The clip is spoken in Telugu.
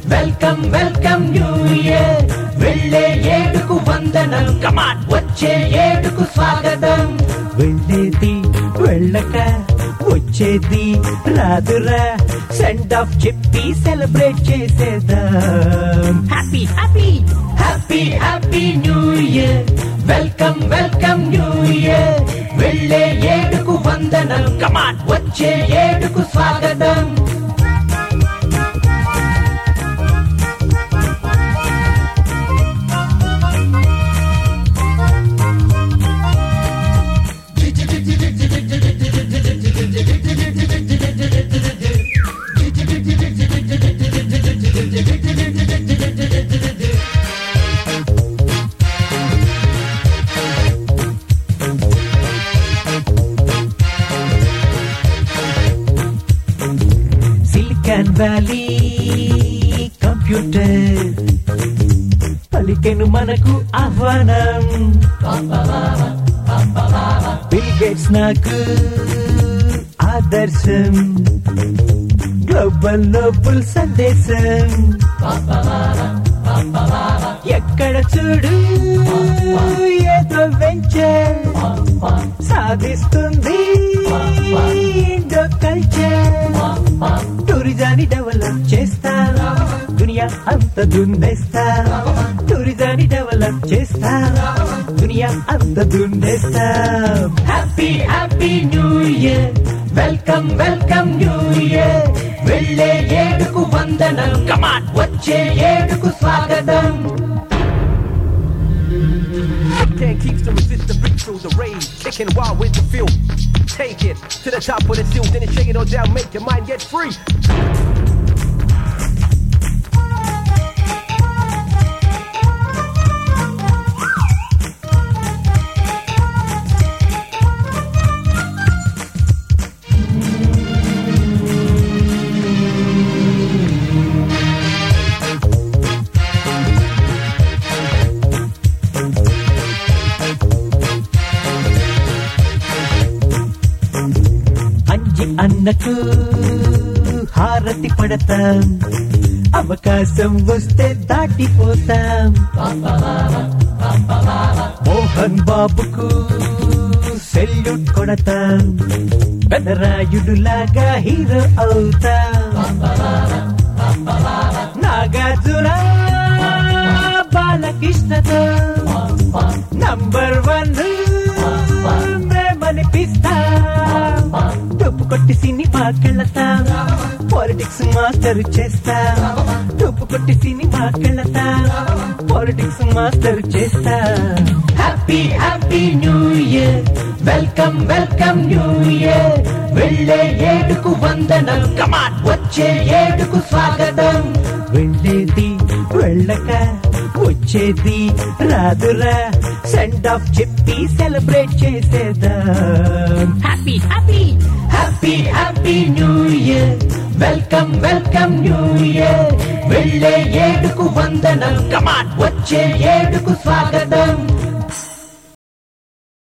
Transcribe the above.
Welcome welcome new year. వెళ్ళే ఏడుకు వందనం, కమాన్ వచ్చే ఏడుకు స్వాగతం. వెళ్ళేది వెళ్ళక వచ్చేది రాదురా, సెండ్ ఆఫ్ చెప్పి సెలబ్రేట్ చేసేద్దాం. Happy happy happy happy new year. Welcome welcome new year. వెళ్ళే ఏడుకు వందనం, కమాన్ వచ్చే ఏడుకు స్వాగతం. సిలికాన్ వ్యాలీ కంప్యూటర్ పలికెను మనకు ఆహ్వానం. బిల్ గేట్స్ నాకు ఆదర్శం, గ్లోబల్ నోబుల్ సందేశం. ఎక్కడ చూడు ఏదో వెంచర్ సాధిస్తుంది ఇండో కల్చర్. టూరిజాన్ని డెవలప్ చేస్తా, దునియా అంత దున్నేస్తా. టూరిజాన్ని డెవలప్ చేస్తా, దునియా అంత దున్నేస్తా. Happy happy new year. Welcome welcome new year. వెళ్ళే ఏడుకు వందనం, కమాన్ వచ్చే ఏడుకు స్వాగతం. Can't keep to resist the break through the rage, kicking wild with the feel. Take it to the top of the hill, then shake it all down, make your mind get free. అన్నకు హారతి పడతాం, అవకాశం వస్తే దాటిపోతాం. మోహన్ బాబుకు సెల్యూట్ కొడతాం, పెదరాయుడులాగా హీరో అవుతాం. నాగార్జున బాలకృష్ణతో నంబర్ 1 మేమనిపిస్తాం. డబ్బు కొట్టి సినిమాకెళ్తా, పాలిటిక్స్ మాస్టర్ చేస్తా. డబ్బు కొట్టి సినిమాకెళ్తా, పాలిటిక్స్ మాస్టర్ చేస్తా. Happy happy new year. Welcome welcome new year. వెళ్ళే ఏడుకు వందనం, కమాన్ వచ్చే ఏడుకు స్వాగతం. వెళ్ళేది వెళ్ళక వచ్చేది రాదురా, సెండ్ ఆఫ్ చెప్పి సెలబ్రేట్ చేసేద్దాం. Happy happy happy happy new year. Welcome welcome new year. వెళ్ళే ఏడుకు వందనం, కమాన్ వచ్చే ఏడుకు స్వాగతం.